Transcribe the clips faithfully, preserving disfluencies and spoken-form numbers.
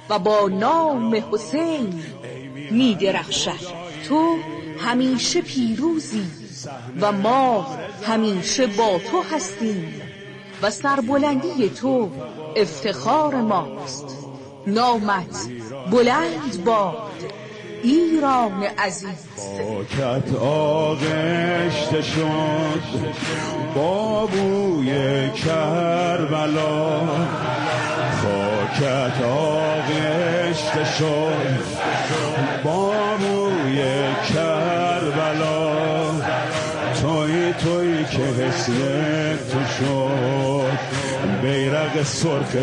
و با نام حسین می درخشد. تو همیشه پیروزی و ما همیشه با تو هستیم و سربلندی تو افتخار ماست. نامت بلند باد ایران عزیز. خاکت آغشته شد با بوی کربلا، خاکت آغشته شد با بوی کربلا، توی توی که حسن تو شد بیرق سرخ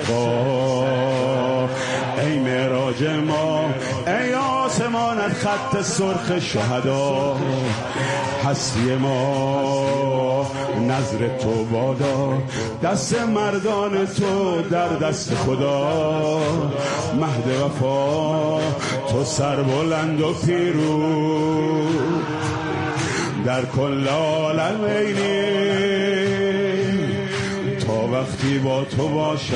سقا. ای معراج ما، ای آسمانت خط سرخ شهدا، هستی ما نظر تو بادا، دست مردان تو در دست خدا. مهد وفا تو سربلند و پیروز در کل عالم اینی، تا وقتی با تو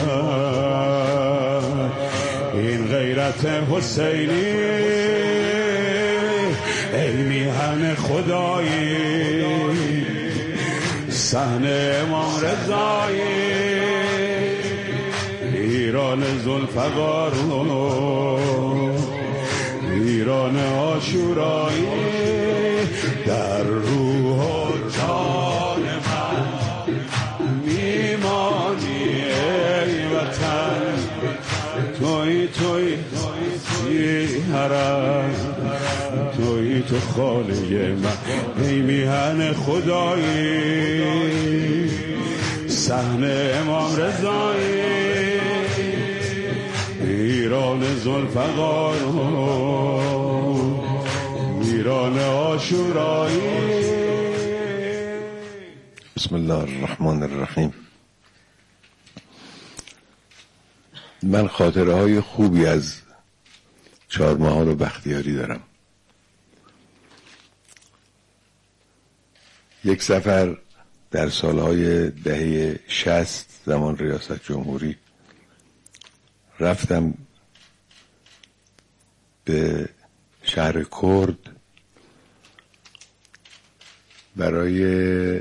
باشد این غیرت حسینی. ای میهن خدایی صحن امام رضایی، ایران ذوالفقار، ایران عاشورایی، در روح و جان من میمانی ای وطن. توی توی توی حرم، توی تو خانه من، ای میهن خدایی صحن امام رضایی، ایران ذوالفقار، ایران عاشورایی. بسم الله الرحمن الرحیم. من خاطره های خوبی از چهارمحال و بختیاری دارم. یک سفر در سالهای دهه شصت زمان ریاست جمهوری رفتم به شهر کرد برای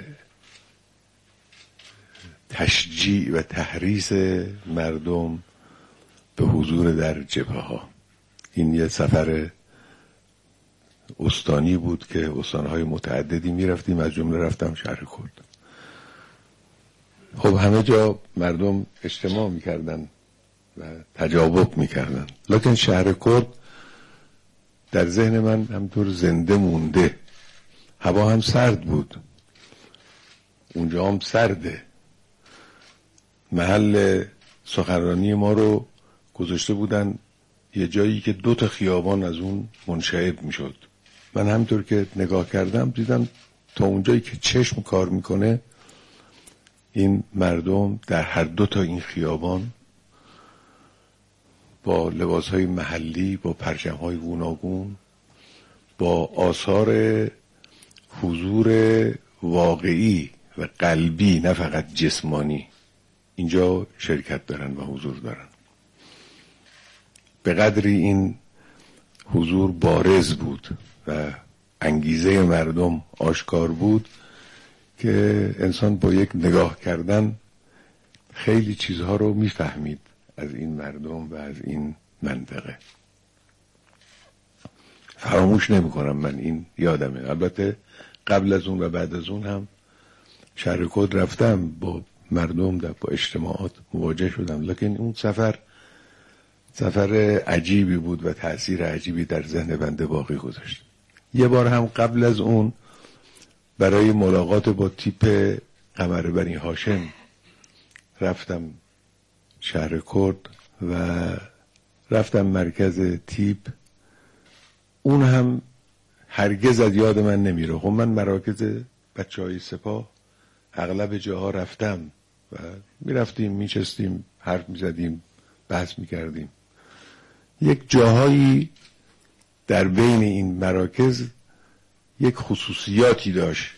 تشجیع و تحریض مردم به حضور در جبهه ها. این یه سفر استانی بود که استانهای متعددی می رفتیم، از جمله رفتم شهر کرد. خب همه جا مردم اجتماع می کردن و تجاوب می کردن، لکن شهر کرد در ذهن من همطور زنده مونده. هوا هم سرد بود، اونجا هم سرده. محل سخنرانی ما رو گذاشته بودن یه جایی که دو تا خیابان از اون منشعب می شد. من همطور که نگاه کردم دیدم تا اونجایی که چشم کار میکنه این مردم در هر دو تا این خیابان با لباسهای محلی، با پرچمهای گوناگون، با آثار حضور واقعی و قلبی نه فقط جسمانی اینجا شرکت دارن و حضور دارن. به قدری این حضور بارز بود و انگیزه مردم آشکار بود که انسان با یک نگاه کردن خیلی چیزها رو میفهمید از این مردم و از این منطقه. فراموش نمی کنم، من این یادمه. البته قبل از اون و بعد از اون هم شهر کرد رفتم، با مردم در با اجتماعات مواجه شدم، لکن اون سفر سفر عجیبی بود و تأثیر عجیبی در ذهن بنده باقی گذاشت. یه بار هم قبل از اون برای ملاقات با تیپ قمر بنی هاشم رفتم شهر کرد و رفتم مرکز تیپ. اون هم هرگز از یاد من نمیره. خب من مراکز بچه های سپاه اغلب جاها رفتم و میرفتیم میچستیم حرف میزدیم بحث میکردیم. یک جاهایی در بین این مراکز یک خصوصیاتی داشت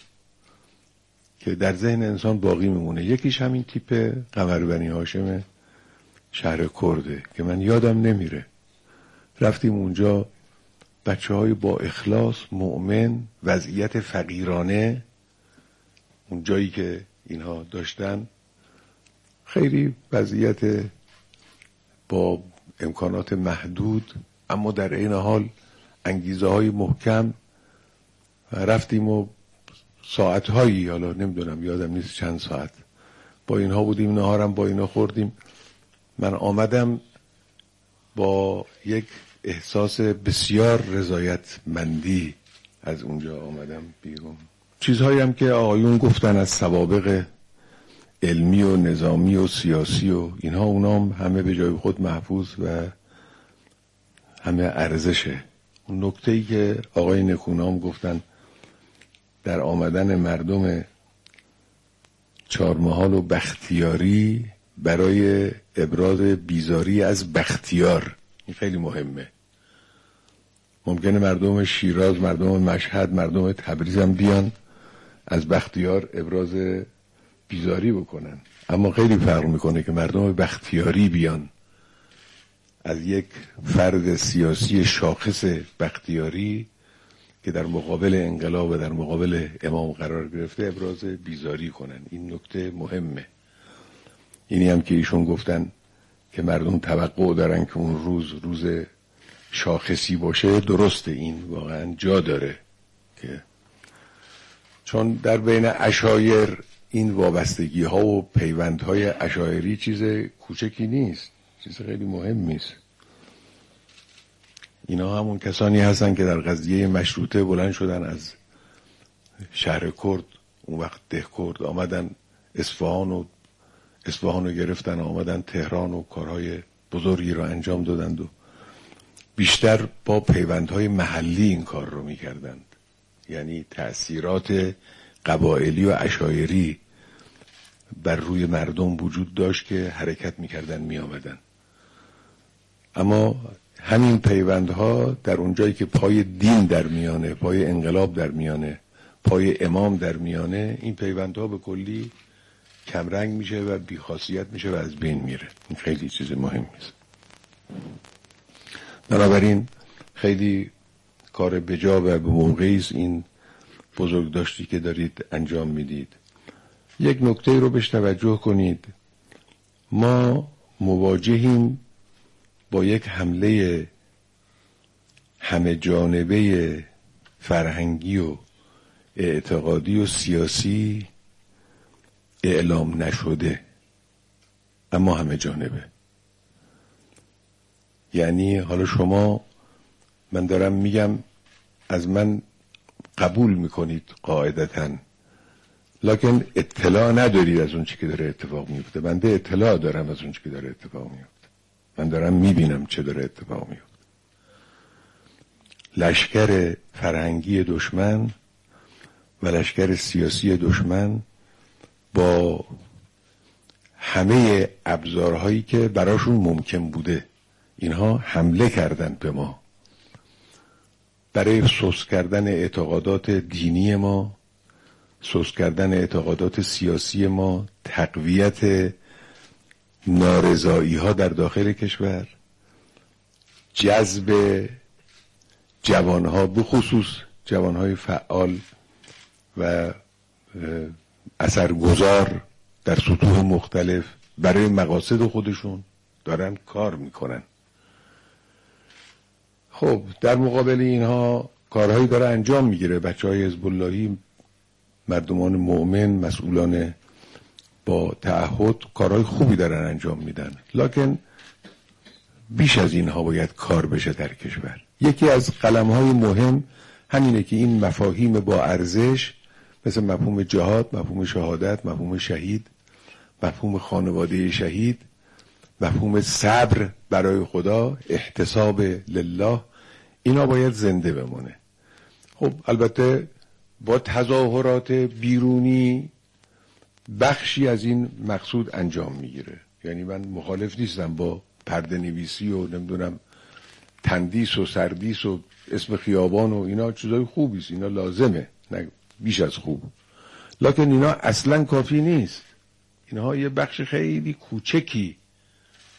که در ذهن انسان باقی میمونه. یکیش همین تیپ قمر بنی هاشمه شهر کرده که من یادم نمیره. رفتیم اونجا، بچه های با اخلاص، مؤمن، وضعیت فقیرانه، اون جایی که اینها داشتن خیلی وضعیت با امکانات محدود، اما در این حال انگیزه های محکم. رفتیم و ساعتهایی، حالا نمیدونم یادم نیست چند ساعت، با اینها بودیم، نهارم با اینا خوردیم. من آمدم با یک احساس بسیار رضایتمندی از اونجا آمدم بیرون. چیزهایی هم که آقایون گفتن از سوابق علمی و نظامی و سیاسی و اینها، اونام همه به جای خود محفوظ و همه ارزشه. اون نکته‌ای که آقای نکونام گفتن در آمدن مردم چهارمحال و بختیاری برای ابراز بیزاری از بختیار، این خیلی مهمه. ممکنه مردم شیراز، مردم مشهد، مردم تبریز هم بیان از بختیار ابراز بیزاری بکنن، اما خیلی فرق میکنه که مردم بختیاری بیان از یک فرد سیاسی شاخص بختیاری که در مقابل انقلاب و در مقابل امام قرار گرفته ابراز بیزاری کنن. این نکته مهمه. اینی هم که ایشون گفتن که مردم توقع دارن که اون روز روز شاخصی باشه، درسته، این واقعا جا داره، که چون در بین عشایر این وابستگی ها و پیوند های عشایری چیز کوچکی نیست، چیز خیلی مهمی است. اینا همون کسانی هستن که در قضیه مشروطه بلند شدن از شهر کرد، اون وقت ده کرد، آمدن اصفهان و اصفهان رو گرفتن، آمدن تهران و کارهای بزرگی رو انجام دادند و بیشتر با پیوندهای محلی این کار رو میکردند. یعنی تأثیرات قبایلی و عشایری بر روی مردم وجود داشت که حرکت میکردن میآمدن. اما همین پیوندها در اونجایی که پای دین در میانه، پای انقلاب در میانه، پای امام در میانه، این پیوندها به کلی کمرنگ میشه و بیخاصیت میشه و از بین میره. این خیلی چیز مهمی است. بنابراین خیلی کار بجا و به موقعی است این بزرگداشتی که دارید انجام میدید. یک نکته رو بهش توجه کنید. ما مواجهیم با یک حمله همه جانبه فرهنگی و اعتقادی و سیاسی اعلام نشده، اما همه جانبه. یعنی حالا شما، من دارم میگم، از من قبول میکنید قاعدتاً، لکن اطلاع ندارید از اون چی که داره اتفاق میفته. بنده اطلاع دارم از اون چی که داره اتفاق میفته. من دارم میبینم چه داره اتفاق میفته. لشکر فرهنگی دشمن و لشکر سیاسی دشمن با همه ابزارهایی که براشون ممکن بوده اینها حمله کردن به ما برای سوس کردن اعتقادات دینی ما، سوس کردن اعتقادات سیاسی ما، تقویت نارضایی ها در داخل کشور، جذب جوانها، به خصوص جوانهای فعال و اثرگذار در سطوح مختلف برای مقاصد خودشون دارن کار میکنن. خب در مقابل اینها کارهایی داره انجام میگیره. بچه های حزب اللهی، مردمان مؤمن، مسئولان با تعهد کارهای خوبی دارن انجام میدن، لکن بیش از اینها باید کار بشه در کشور. یکی از قلمهای مهم همینه که این مفاهیم با ارزش مثل مفهوم جهاد، مفهوم شهادت، مفهوم شهید، مفهوم خانواده شهید، مفهوم صبر برای خدا، احتساب لله، اینا باید زنده بمونه. خب البته با تظاهرات بیرونی بخشی از این مقصود انجام میگیره. یعنی من مخالف نیستم با پرده نویسی و نمیدونم تندیس و سردیس و اسم خیابان و اینا چیزای خوبیست، اینا لازمه، نه بیش از خوب، لکن اینا اصلا کافی نیست. اینها یه بخش خیلی کوچکی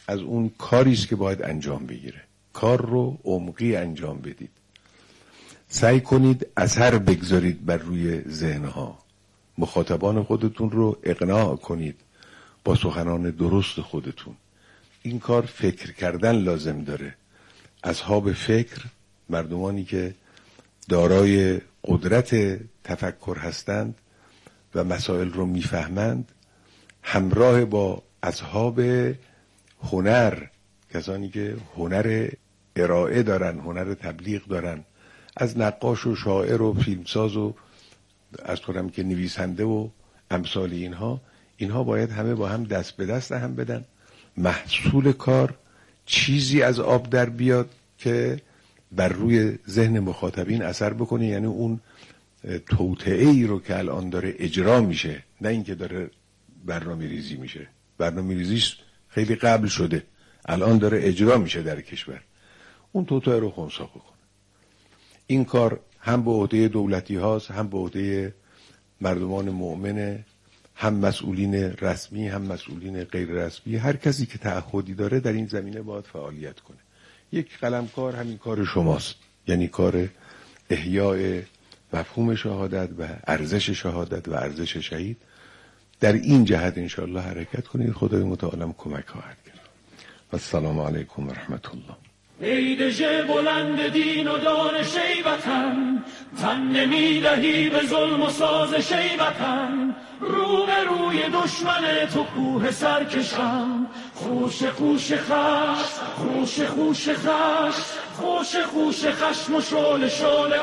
از اون کاری است که باید انجام بگیره. کار رو عمقی انجام بدید. سعی کنید اثر بگذارید بر روی ذهنها. مخاطبان خودتون رو اقناع کنید با سخنان درست خودتون. این کار فکر کردن لازم داره. اصحاب فکر، مردمانی که دارای قدرت تفکر هستند و مسائل رو میفهمند، همراه با اصحاب هنر، کسانی که هنر ارائه دارن، هنر تبلیغ دارن، از نقاش و شاعر و فیلمساز و از کنم که نویسنده و امثال اینها، اینها باید همه با هم دست به دست هم بدن. محصول کار چیزی از آب در بیاد که بر روی ذهن مخاطبین اثر بکنه، یعنی اون توطئه ای رو که الان داره اجرا میشه، نه اینکه داره برنامه ریزی میشه. برنامه ریزیش خیلی قبل شده، الان داره اجرا میشه در کشور. اون توطئه رو خنثی بکنه. این کار هم به عهده دولتی هاست، هم به عهده مردمان مؤمنه، هم مسئولین رسمی، هم مسئولین غیر رسمی. هر کسی که تعهدی داره در این زمینه باید فعالیت کنه. یک قلمکار همین کار شماست، یعنی کار احیاء مفهوم شهادت و ارزش شهادت و ارزش شهید. در این جهت انشاءالله حرکت کنید. خدای متعال کمک خواهد کرد. السلام علیکم و رحمت الله. ای دژ بلند دین و دانش ای وطن، تن نمیدهی به ظلم و سازش ای وطن. رو به روی دشمن تو کوه سرکشم، خوش خوش خش، خوش خوش خش، خوش خوش خشم و شعله شعله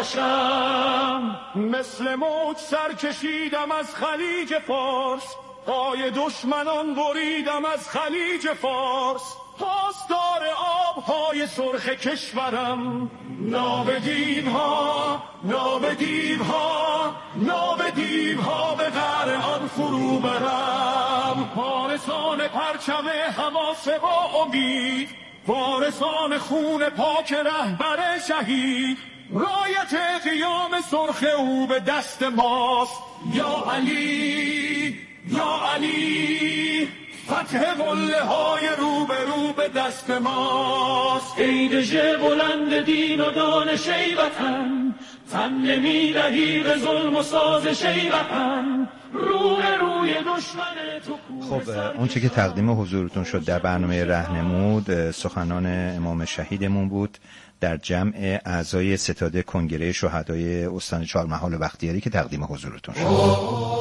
آتشم. مثل موج سرکشیدم از خلیج فارس، پای دشمنان بریدم از خلیج فارس. پاسدار آبهای سرخ کشورم، ناب دیوها، ناب دیوها، ناب دیوها به قعر آن فرو برم. پارسان پرچم حماس با امید، پارسان خون پاک رهبر شهید. رایت قیام سرخ او به دست ماست، یا علی، یا علی. فتح قله های رو به رو به دست ماست. ای دژ بلند دین و دانش ای وطن، تن نمیدهی به ظلم و سازش ای وطن. رو به روی دشمن تو. خب اون چه که تقدیم حضورتون شد در برنامه رهنمود، سخنان امام شهیدمون بود در جمع اعضای ستاد کنگره شهدای استان چهارمحال بختیاری که تقدیم حضورتون شد.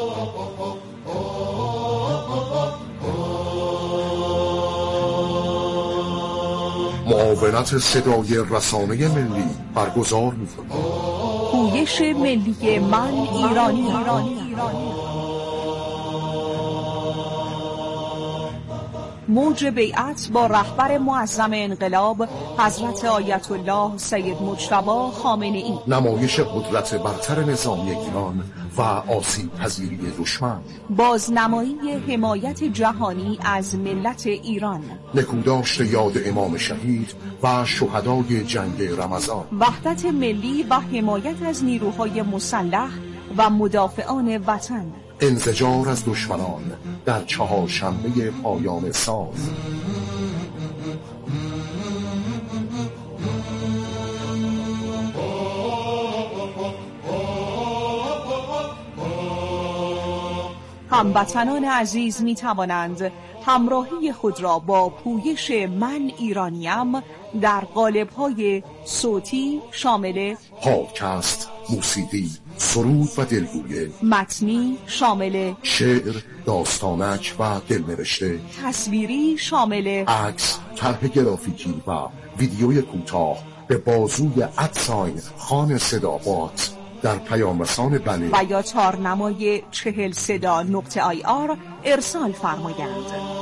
معاونت صدای رسانه ملی برگزار می‌کند. پویش ملی من ایرانی ایرانی موج بیعت با رهبر معظم انقلاب حضرت آیت الله سید مجتبی خامنه‌ای. نمایش قدرت برتر نظامی ایران و آسیب پذیری دشمن. بازنمایی حمایت جهانی از ملت ایران. نکوداشت یاد امام شهید و شهدای جنگ رمضان. وحدت ملی و حمایت از نیروهای مسلح و مدافعان وطن. انزجار از دشمنان در چهارشنبه پایان سال. هموطنان عزیز می توانند همراهی خود را با پویش من ایرانیم در قالب‌های صوتی شامل پادکست، موسیقی، سرود و دلگویه، متنی شامل شعر، داستانک و دلنوشته، تصویری شامل عکس، طرح گرافیکی و ویدیوی کوتاه به بازوی ادساین خان صدابات در پیام رسان بله و یا تارنمای چهل صدا نقطه آی آر ارسال فرمایند.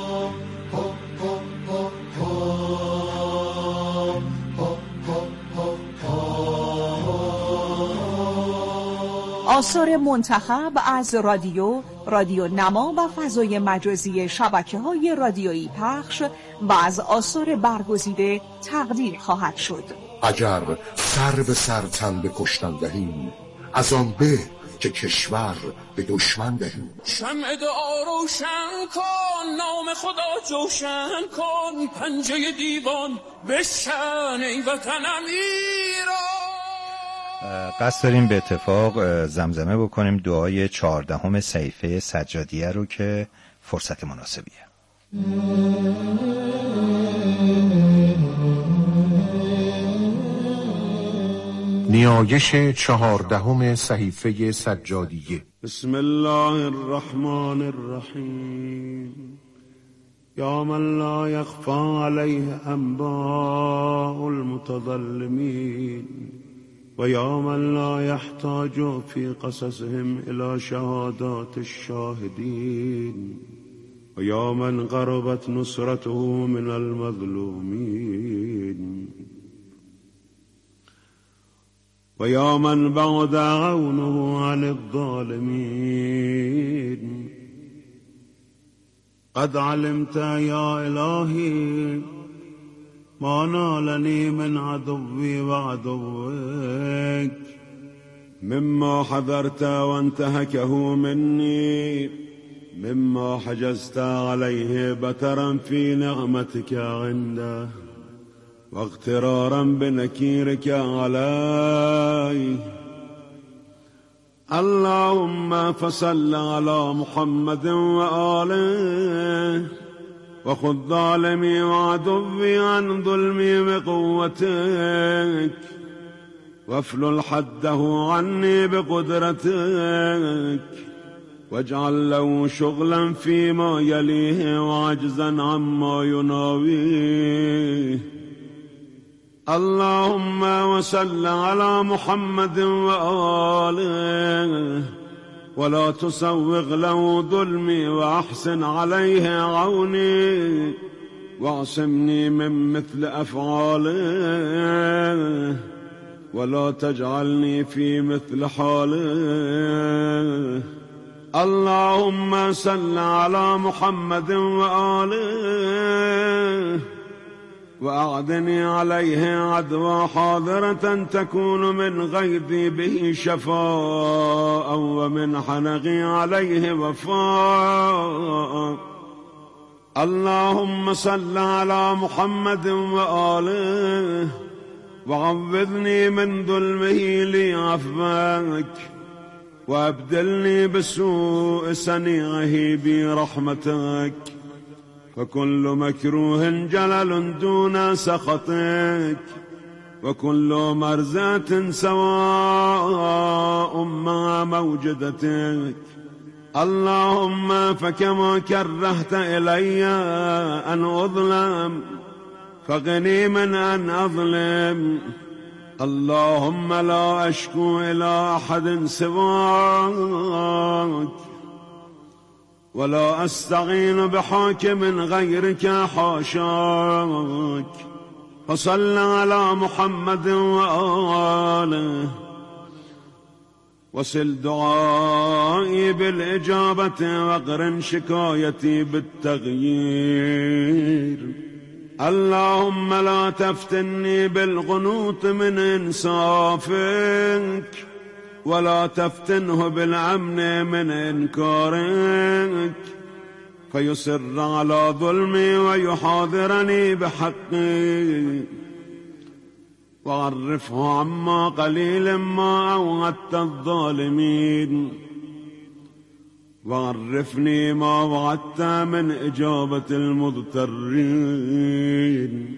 آثار منتخب از رادیو، رادیو نما و فضای مجازی شبکه‌های رادیویی پخش و از آثار برگزیده تقدیر خواهد شد. اگر سر به سر تن به کشتن دهیم، از آن به که کشور به دشمن دهیم. شمع دعا روشن کن، نام خدا جوشن کن، پنجه دیوان بشکن ای وطنم ایران. قصد داریم به اتفاق زمزمه بکنیم دعای چهاردهم صحیفه سجادیه رو که فرصت مناسبیه. نیایش چهاردهم صحیفه سجادیه. بسم الله الرحمن الرحیم. یا من لا یخفی علیه انباء المتظلمین و یا من لا یحتاج فی قصصهم الی شهادات الشاهدین و یا من قربت نصرته من المظلومین و یا من بعد عونه عن الظالمین. قد علمت یا الهی ما نالنی من عدوی و عدوک مما حذرت و انتهکه منی مما حجزت علیه بترا فی نعمتك عنده واغترارا بنكيرك عليه. اللهم فصل على محمد وآله وخذ ظالمي وعدوي عن ظلمي بقوتك وافلل حده عني بقدرتك واجعل له شغلا فيما يليه وعجزا عما يناويه. اللهم وصل على محمد وآله ولا تسوغ له ظلمي وأحسن عليه عوني واعصمني من مثل أفعاله ولا تجعلني في مثل حاله. اللهم صل على محمد وآله وأعدني عليه عدوى حاضرة تكون من غيظي به شفاء ومن حنقي عليه وفاء. اللهم صل على محمد وآله وعوذني من ظلمه لي عفوك وأبدلني بسوء صنيعه برحمتك فكل مكروه جلل دون سخطك وكل مرزة سواء مع موجدتك. اللهم فكما كرهت إلي أن أظلم فغني من أن أظلم. اللهم لا أشكو إلى أحد سواك ولا أستعين بحاكم غيرك حاشاك. فصل على محمد وآله وصل دعائي بالإجابة واقرن شكايتي بالتغيير. اللهم لا تفتني بالقنوط من إنصافك ولا تفتنه بالأمن من إنكارك فيصر على ظلمي ويحاضرني بحقي وعرفه عما قليل ما أوعدت الظالمين وعرفني ما وعدت من إجابة المضطرين.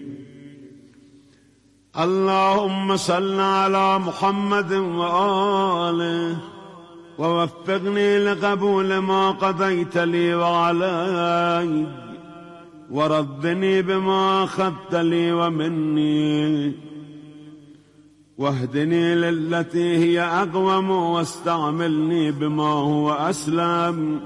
اللهم صل على محمد وآله ووفقني لقبول ما قضيت لي وعلي وردني بما أخذت لي ومني واهدني للتي هي أقوم واستعملني بما هو أسلم.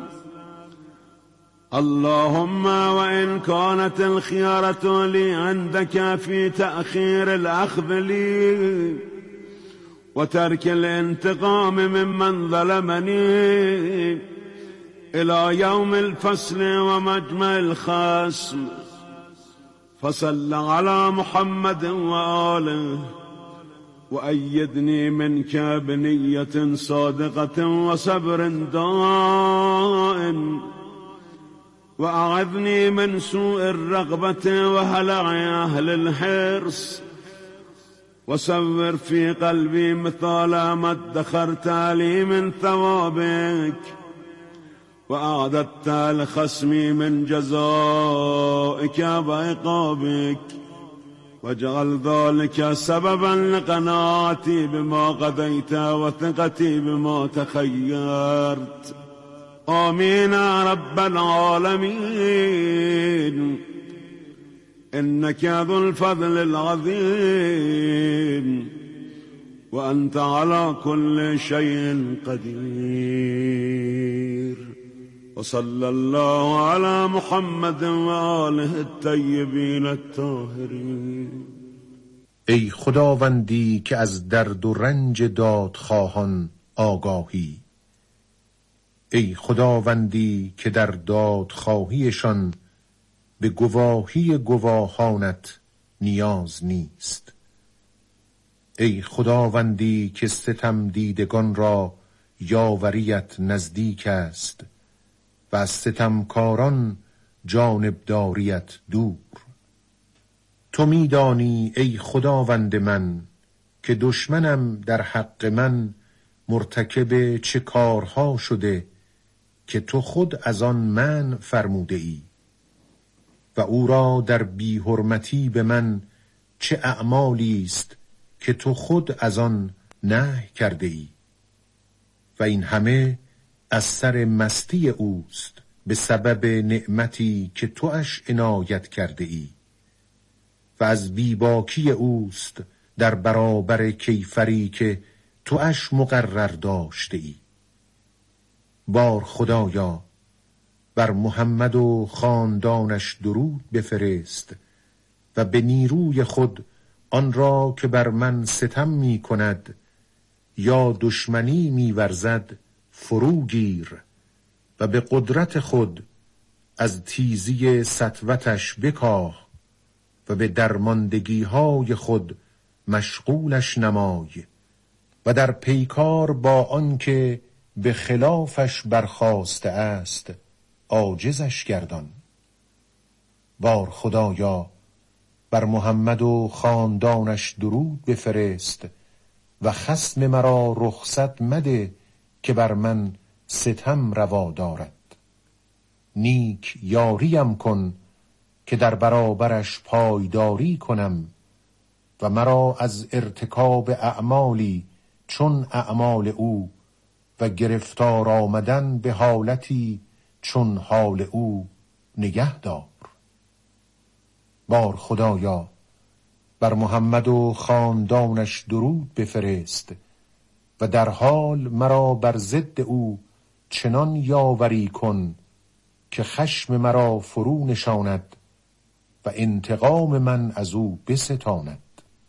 اللهم وإن كانت الخيارة لي عندك في تأخير الأخذ لي وترك الانتقام ممن ظلمني إلى يوم الفصل ومجمع الخصم فصل على محمد وآله وأيدني منك بنية صادقة وصبر دائم، وأعذني من سوء الرغبة وهلع أهل الحرص، وصور في قلبي مثال ما ادخرت لي من ثوابك، وأعددت لخصمي من جزائك وعقابك، واجعل ذلك سببا لقناعتي بما قضيت وثقتي بما تخيرت. آمين يا رب العالمين، إنك ذو الفضل العظيم، وأنت على كل شيء قدير. وصلى الله على محمد وآله الطيبين الطاهرين. ای خداوندی که از درد و رنج دادخواهان آگاهی، ای خداوندی که در دادخواهیشان به گواهی گواهانت نیاز نیست، ای خداوندی که ستم دیدگان را یاوریت نزدیک است و از ستمکاران جانبداریت دور. تو میدانی ای خداوند من که دشمنم در حق من مرتکب چه کارها شده که تو خود از آن من فرموده ای، و او را در بی حرمتی به من چه اعمالی است که تو خود از آن نهی کرده ای، و این همه از سر مستی اوست به سبب نعمتی که تو اش عنایت کرده ای، و از بیباکی اوست در برابر کیفری که تو اش مقرر داشته ای. بار خدایا بر محمد و خاندانش درود بفرست و به نیروی خود آن را که بر من ستم می کند یا دشمنی می ورزد فروگیر، و به قدرت خود از تیزی سطوتش بکاه و به درماندگی های خود مشغولش نمای، و در پیکار با آنکه به خلافش برخاسته است عاجزش گردان. بار خدایا بر محمد و خاندانش درود بفرست و خصم مرا رخصت مده که بر من ستم روا دارد. نیک یاریم کن که در برابرش پایداری کنم و مرا از ارتکاب اعمالی چون اعمال او و گرفتار آمدن به حالتی چون حال او نگه دار. بار خدایا بر محمد و خاندانش درود بفرست و در حال مرا بر ضد او چنان یاوری کن که خشم مرا فرو نشاند و انتقام من از او بستاند.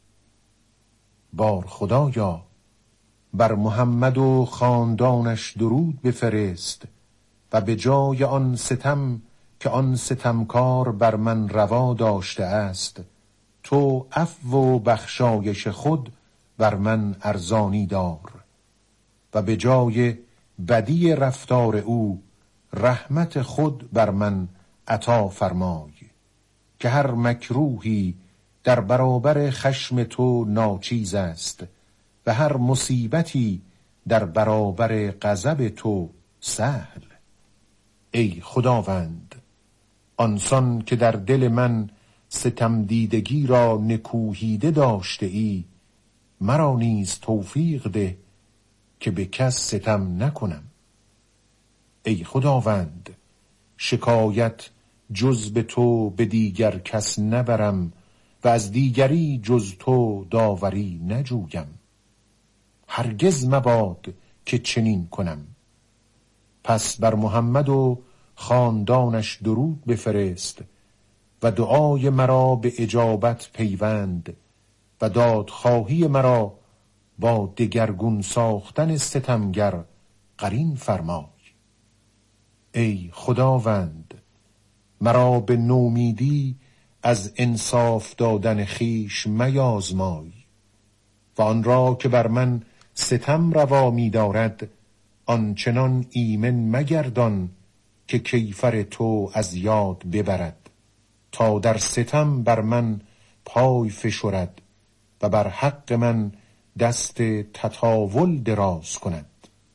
بار خدایا بر محمد و خاندانش درود بفرست و به جای آن ستم که آن ستمکار بر من روا داشته است تو عفو و بخشایش خود بر من ارزانی دار، و به جای بدی رفتار او رحمت خود بر من عطا فرمای، که هر مکروهی در برابر خشم تو ناچیز است و هر مصیبتی در برابر غضب تو سهل. ای خداوند آنسان که در دل من ستم دیدگی را نکوهیده داشته ای مرا نیز توفیق ده که به کس ستم نکنم. ای خداوند شکایت جز به تو به دیگر کس نبرم و از دیگری جز تو داوری نجویم. هرگز مباد که چنین کنم. پس بر محمد و خاندانش درود بفرست و دعای مرا به اجابت پیوند و دادخواهی مرا با دگرگون ساختن ستمگر قرین فرمای. ای خداوند مرا به نومیدی از انصاف دادن خیش میازمای و آن را که بر من ستم روا می دارد آنچنان ایمن مگردان که کیفر تو از یاد ببرد، تا در ستم بر من پای فشرد و بر حق من دست تطاول دراز کند.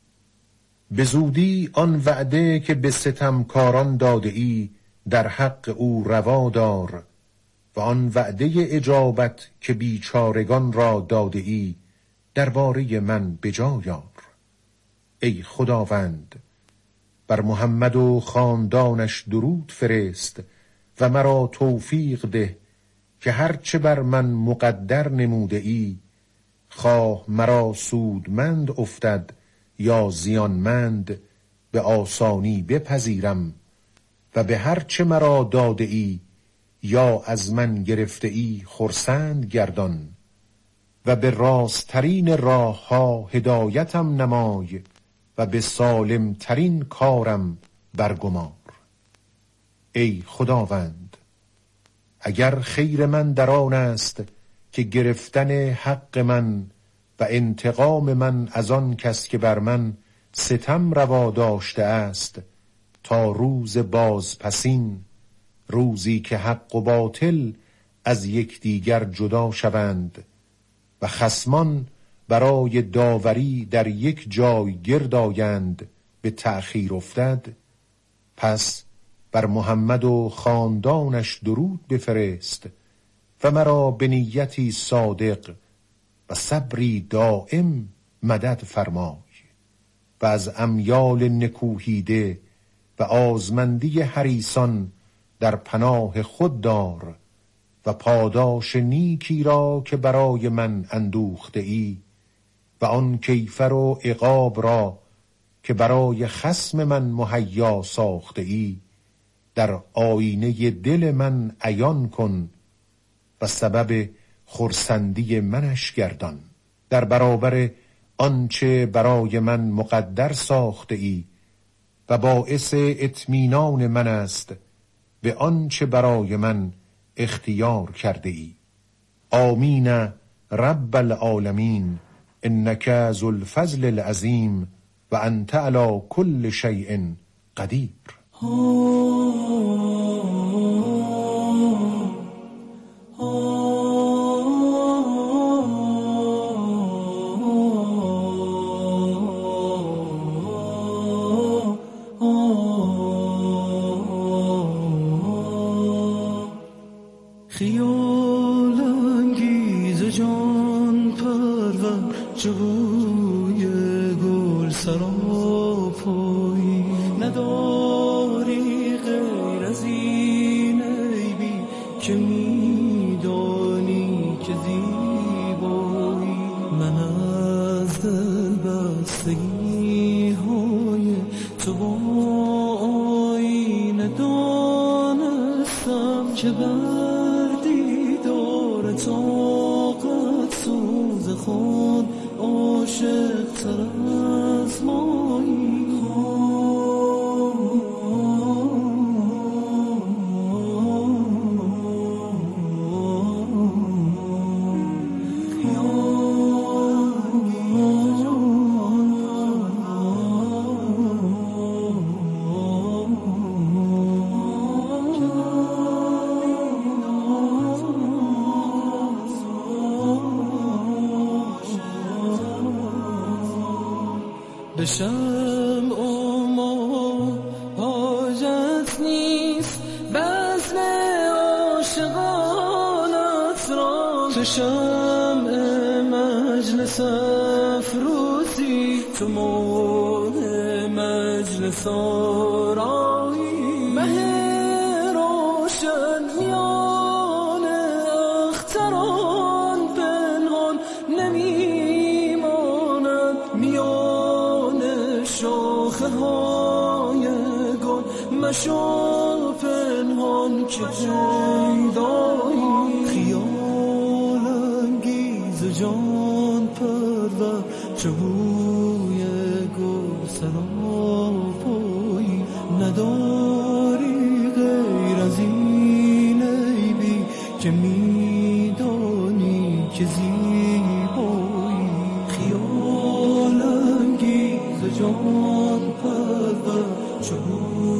به زودی آن وعده که به ستمکاران داده ای در حق او روا دار و آن وعده اجابت که بیچارگان را داده ای درباره من بجا یار. ای خداوند، بر محمد و خاندانش درود فرست و مرا توفیق ده که هرچه بر من مقدر نموده ای، خواه مرا سودمند افتد یا زیانمند، به آسانی بپذیرم و به هرچه مرا داده ای یا از من گرفته ای خرسند گردان و به راستترین راه ها هدایتم نمای و به سالم ترین کارم برگمار. ای خداوند، اگر خیر من در آن است که گرفتن حق من و انتقام من از آن کس که بر من ستم روا داشته است تا روز بازپسین، روزی که حق و باطل از یکدیگر جدا شوند و خصمان برای داوری در یک جای گرد آیند، به تأخیر افتد، پس بر محمد و خاندانش درود بفرست و مرا به نیتی صادق و صبری دائم مدد فرمای و از امیال نکوهیده و آزمندی حریصان در پناه خود دار و پاداش نیکی را که برای من اندوخته ای و آن کیفر و عقاب را که برای خصم من مهیا ساخته ای در آینه دل من عیان کن و سبب خرسندی منش گردان. در برابر آنچه برای من مقدر ساخته ای و باعث اطمینان من است به آنچه برای من اختیار کرده ای. آمین رب العالمین، انک ذو الفضل العظیم و انت علی کل شیء قدیر. خیال انگیز جان پرور جوی گل سراپایی، نداری غیر از این عیبی که میدانی که زیبایی. من از دل بستگی های تو با آینه دانستم که بر دیدار طاقت سوز خود عاشق تر از مایی. بشم اما حاجت نیست بزم عاشقانت را، تو شمع مجلس افروزی، تو ماه مجلس آرایی، مه روشن میان اختران پنهان نمیماند، میان شاخه های گل مشو پنهان که پیدایی. خیال انگیز جان پرور چوبوی گل سراپایی، نداری غیر از این عیبی که میدانی که زیبایی. چو